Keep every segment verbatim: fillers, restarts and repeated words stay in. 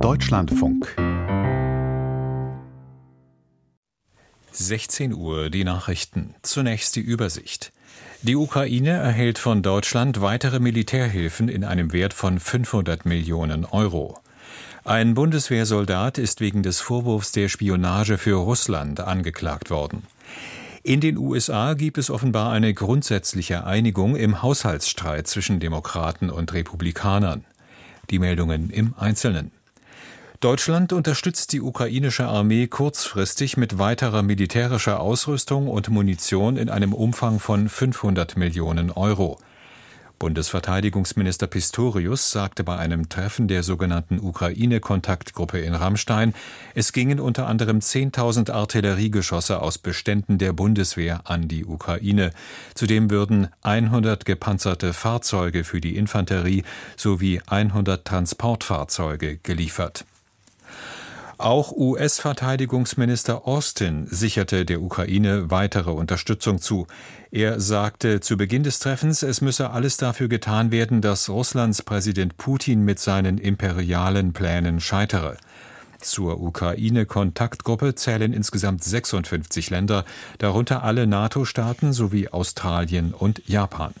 Deutschlandfunk. sechzehn Uhr, die Nachrichten. Zunächst die Übersicht. Die Ukraine erhält von Deutschland weitere Militärhilfen in einem Wert von fünfhundert Millionen Euro. Ein Bundeswehrsoldat ist wegen des Vorwurfs der Spionage für Russland angeklagt worden. In den U S A gibt es offenbar eine grundsätzliche Einigung im Haushaltsstreit zwischen Demokraten und Republikanern. Die Meldungen im Einzelnen. Deutschland unterstützt die ukrainische Armee kurzfristig mit weiterer militärischer Ausrüstung und Munition in einem Umfang von fünfhundert Millionen Euro. Bundesverteidigungsminister Pistorius sagte bei einem Treffen der sogenannten Ukraine-Kontaktgruppe in Ramstein, es gingen unter anderem zehntausend Artilleriegeschosse aus Beständen der Bundeswehr an die Ukraine. Zudem würden hundert gepanzerte Fahrzeuge für die Infanterie sowie hundert Transportfahrzeuge geliefert. Auch U S-Verteidigungsminister Austin sicherte der Ukraine weitere Unterstützung zu. Er sagte zu Beginn des Treffens, es müsse alles dafür getan werden, dass Russlands Präsident Putin mit seinen imperialen Plänen scheitere. Zur Ukraine-Kontaktgruppe zählen insgesamt sechsundfünfzig Länder, darunter alle NATO-Staaten sowie Australien und Japan.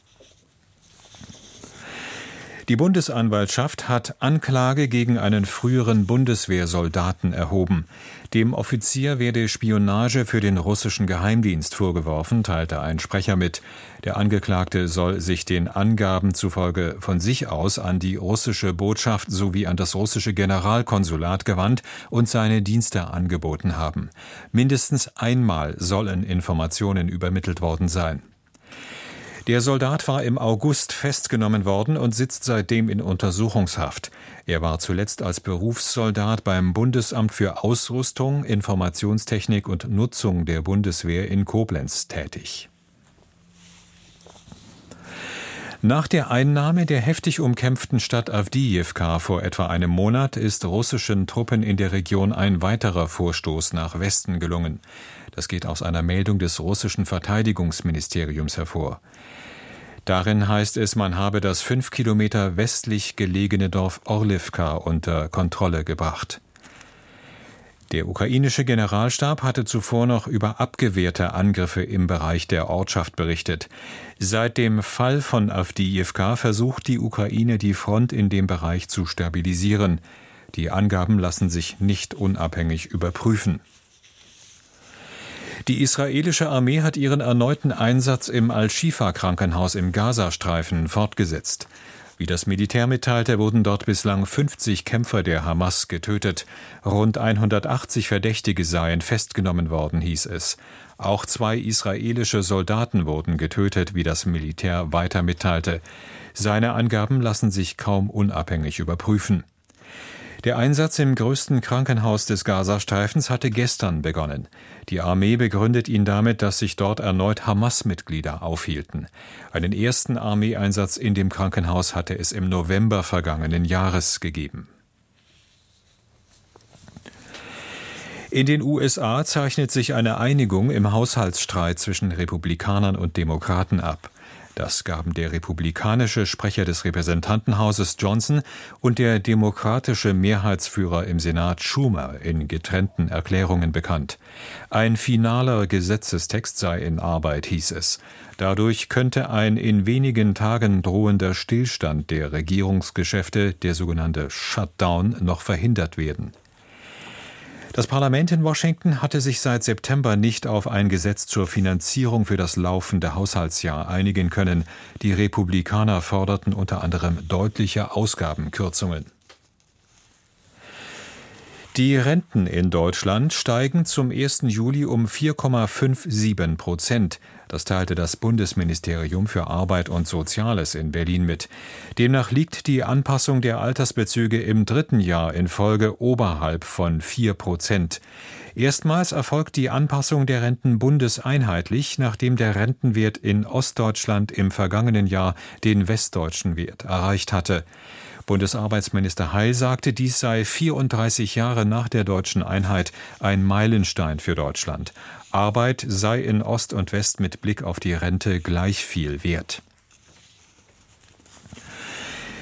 Die Bundesanwaltschaft hat Anklage gegen einen früheren Bundeswehrsoldaten erhoben. Dem Offizier werde Spionage für den russischen Geheimdienst vorgeworfen, teilte ein Sprecher mit. Der Angeklagte soll sich den Angaben zufolge von sich aus an die russische Botschaft sowie an das russische Generalkonsulat gewandt und seine Dienste angeboten haben. Mindestens einmal sollen Informationen übermittelt worden sein. Der Soldat war im August festgenommen worden und sitzt seitdem in Untersuchungshaft. Er war zuletzt als Berufssoldat beim Bundesamt für Ausrüstung, Informationstechnik und Nutzung der Bundeswehr in Koblenz tätig. Nach der Einnahme der heftig umkämpften Stadt Awdijewka vor etwa einem Monat ist russischen Truppen in der Region ein weiterer Vorstoß nach Westen gelungen. Das geht aus einer Meldung des russischen Verteidigungsministeriums hervor. Darin heißt es, man habe das fünf Kilometer westlich gelegene Dorf Orlivka unter Kontrolle gebracht. Der ukrainische Generalstab hatte zuvor noch über abgewehrte Angriffe im Bereich der Ortschaft berichtet. Seit dem Fall von Awdijewka versucht die Ukraine, die Front in dem Bereich zu stabilisieren. Die Angaben lassen sich nicht unabhängig überprüfen. Die israelische Armee hat ihren erneuten Einsatz im Al-Shifa-Krankenhaus im Gazastreifen fortgesetzt. Wie das Militär mitteilte, wurden dort bislang fünfzig Kämpfer der Hamas getötet. Rund hundertachtzig Verdächtige seien festgenommen worden, hieß es. Auch zwei israelische Soldaten wurden getötet, wie das Militär weiter mitteilte. Seine Angaben lassen sich kaum unabhängig überprüfen. Der Einsatz im größten Krankenhaus des Gazastreifens hatte gestern begonnen. Die Armee begründet ihn damit, dass sich dort erneut Hamas-Mitglieder aufhielten. Einen ersten Armeeeinsatz in dem Krankenhaus hatte es im November vergangenen Jahres gegeben. In den U S A zeichnet sich eine Einigung im Haushaltsstreit zwischen Republikanern und Demokraten ab. Das gaben der republikanische Sprecher des Repräsentantenhauses Johnson und der demokratische Mehrheitsführer im Senat Schumer in getrennten Erklärungen bekannt. Ein finaler Gesetzestext sei in Arbeit, hieß es. Dadurch könnte ein in wenigen Tagen drohender Stillstand der Regierungsgeschäfte, der sogenannte Shutdown, noch verhindert werden. Das Parlament in Washington hatte sich seit September nicht auf ein Gesetz zur Finanzierung für das laufende Haushaltsjahr einigen können. Die Republikaner forderten unter anderem deutliche Ausgabenkürzungen. Die Renten in Deutschland steigen zum ersten Juli um vier Komma siebenundfünfzig Prozent. Das teilte das Bundesministerium für Arbeit und Soziales in Berlin mit. Demnach liegt die Anpassung der Altersbezüge im dritten Jahr in Folge oberhalb von vier Prozent. Erstmals erfolgt die Anpassung der Renten bundeseinheitlich, nachdem der Rentenwert in Ostdeutschland im vergangenen Jahr den westdeutschen Wert erreicht hatte. Bundesarbeitsminister Heil sagte, dies sei vierunddreißig Jahre nach der deutschen Einheit ein Meilenstein für Deutschland. Arbeit sei in Ost und West mit Blick auf die Rente gleich viel wert.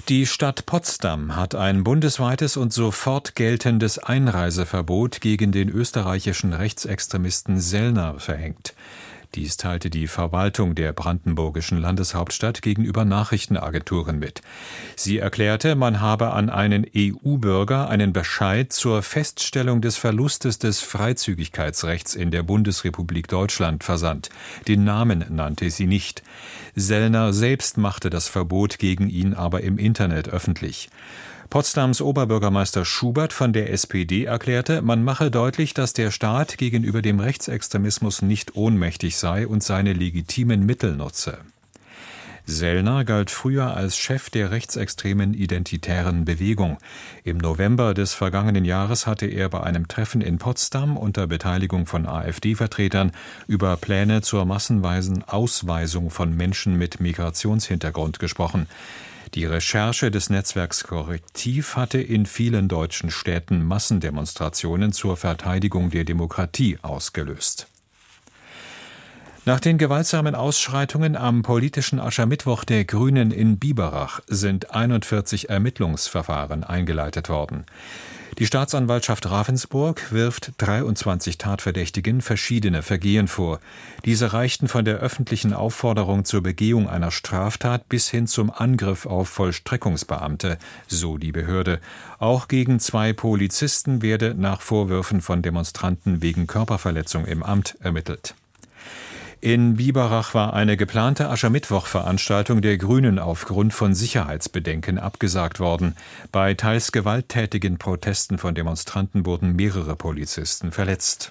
Die Stadt Potsdam hat ein bundesweites und sofort geltendes Einreiseverbot gegen den österreichischen Rechtsextremisten Sellner verhängt. Dies teilte die Verwaltung der brandenburgischen Landeshauptstadt gegenüber Nachrichtenagenturen mit. Sie erklärte, man habe an einen E U-Bürger einen Bescheid zur Feststellung des Verlustes des Freizügigkeitsrechts in der Bundesrepublik Deutschland versandt. Den Namen nannte sie nicht. Sellner selbst machte das Verbot gegen ihn aber im Internet öffentlich. Potsdams Oberbürgermeister Schubert von der S P D erklärte, man mache deutlich, dass der Staat gegenüber dem Rechtsextremismus nicht ohnmächtig sei und seine legitimen Mittel nutze. Sellner galt früher als Chef der rechtsextremen Identitären Bewegung. Im November des vergangenen Jahres hatte er bei einem Treffen in Potsdam unter Beteiligung von AfD-Vertretern über Pläne zur massenweisen Ausweisung von Menschen mit Migrationshintergrund gesprochen. Die Recherche des Netzwerks Korrektiv hatte in vielen deutschen Städten Massendemonstrationen zur Verteidigung der Demokratie ausgelöst. Nach den gewaltsamen Ausschreitungen am politischen Aschermittwoch der Grünen in Biberach sind einundvierzig Ermittlungsverfahren eingeleitet worden. Die Staatsanwaltschaft Ravensburg wirft dreiundzwanzig Tatverdächtigen verschiedene Vergehen vor. Diese reichten von der öffentlichen Aufforderung zur Begehung einer Straftat bis hin zum Angriff auf Vollstreckungsbeamte, so die Behörde. Auch gegen zwei Polizisten werde nach Vorwürfen von Demonstranten wegen Körperverletzung im Amt ermittelt. In Biberach war eine geplante Aschermittwoch-Veranstaltung der Grünen aufgrund von Sicherheitsbedenken abgesagt worden. Bei teils gewalttätigen Protesten von Demonstranten wurden mehrere Polizisten verletzt.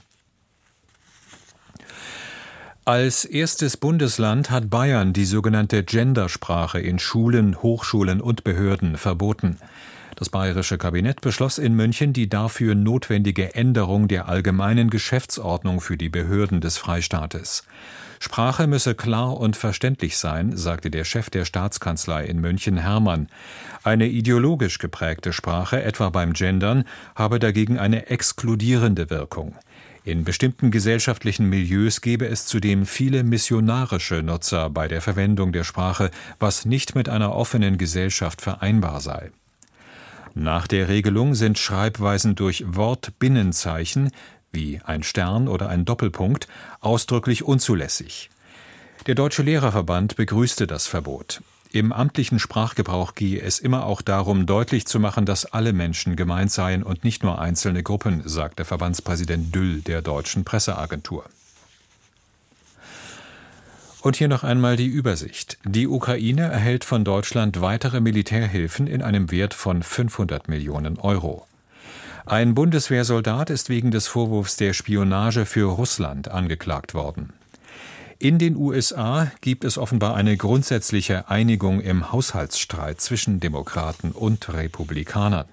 Als erstes Bundesland hat Bayern die sogenannte Gendersprache in Schulen, Hochschulen und Behörden verboten. Das bayerische Kabinett beschloss in München die dafür notwendige Änderung der allgemeinen Geschäftsordnung für die Behörden des Freistaates. Sprache müsse klar und verständlich sein, sagte der Chef der Staatskanzlei in München, Hermann. Eine ideologisch geprägte Sprache, etwa beim Gendern, habe dagegen eine exkludierende Wirkung. In bestimmten gesellschaftlichen Milieus gebe es zudem viele missionarische Nutzer bei der Verwendung der Sprache, was nicht mit einer offenen Gesellschaft vereinbar sei. Nach der Regelung sind Schreibweisen durch Wortbinnenzeichen, wie ein Stern oder ein Doppelpunkt, ausdrücklich unzulässig. Der Deutsche Lehrerverband begrüßte das Verbot. Im amtlichen Sprachgebrauch gehe es immer auch darum, deutlich zu machen, dass alle Menschen gemeint seien und nicht nur einzelne Gruppen, sagte Verbandspräsident Düll der Deutschen Presseagentur. Und hier noch einmal die Übersicht. Die Ukraine erhält von Deutschland weitere Militärhilfen in einem Wert von fünfhundert Millionen Euro. Ein Bundeswehrsoldat ist wegen des Vorwurfs der Spionage für Russland angeklagt worden. In den U S A gibt es offenbar eine grundsätzliche Einigung im Haushaltsstreit zwischen Demokraten und Republikanern.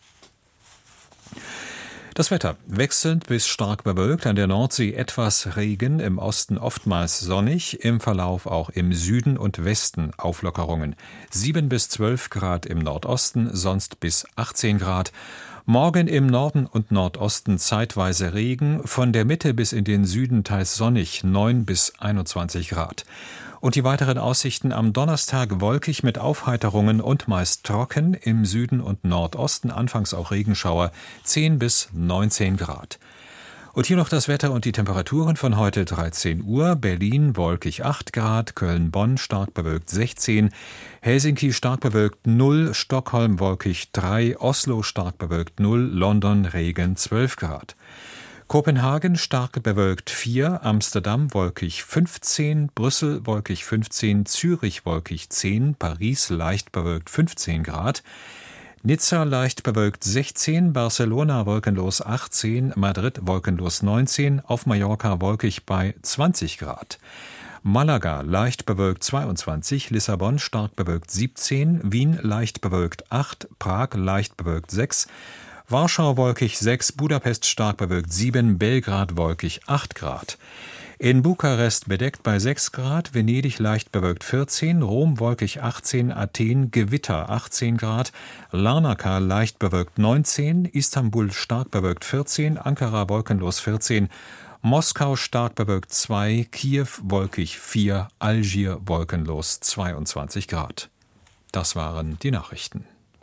Das Wetter: wechselnd bis stark bewölkt, an der Nordsee etwas Regen, im Osten oftmals sonnig, im Verlauf auch im Süden und Westen Auflockerungen. sieben bis zwölf Grad im Nordosten, sonst bis achtzehn Grad. Morgen im Norden und Nordosten zeitweise Regen, von der Mitte bis in den Süden teils sonnig, neun bis einundzwanzig Grad. Und die weiteren Aussichten: am Donnerstag wolkig mit Aufheiterungen und meist trocken, im Süden und Nordosten anfangs auch Regenschauer, zehn bis neunzehn Grad. Und hier noch das Wetter und die Temperaturen von heute dreizehn Uhr. Berlin wolkig acht Grad, Köln-Bonn stark bewölkt sechzehn, Helsinki stark bewölkt null, Stockholm wolkig drei, Oslo stark bewölkt null, London Regen zwölf Grad. Kopenhagen stark bewölkt vier, Amsterdam wolkig fünfzehn, Brüssel wolkig fünfzehn, Zürich wolkig zehn, Paris leicht bewölkt fünfzehn Grad, Nizza leicht bewölkt sechzehn, Barcelona wolkenlos achtzehn, Madrid wolkenlos neunzehn, auf Mallorca wolkig bei zwanzig Grad. Malaga leicht bewölkt zweiundzwanzig, Lissabon stark bewölkt siebzehn, Wien leicht bewölkt acht, Prag leicht bewölkt sechs, Warschau wolkig sechs, Budapest stark bewölkt sieben, Belgrad wolkig acht Grad. In Bukarest bedeckt bei sechs Grad, Venedig leicht bewölkt vierzehn, Rom wolkig achtzehn, Athen Gewitter achtzehn Grad, Larnaca leicht bewölkt neunzehn, Istanbul stark bewölkt vierzehn, Ankara wolkenlos vierzehn, Moskau stark bewölkt zwei, Kiew wolkig vier, Algier wolkenlos zweiundzwanzig Grad. Das waren die Nachrichten.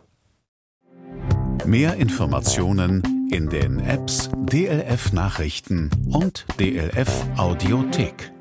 Mehr Informationen in den Apps D L F Nachrichten und D L F Audiothek.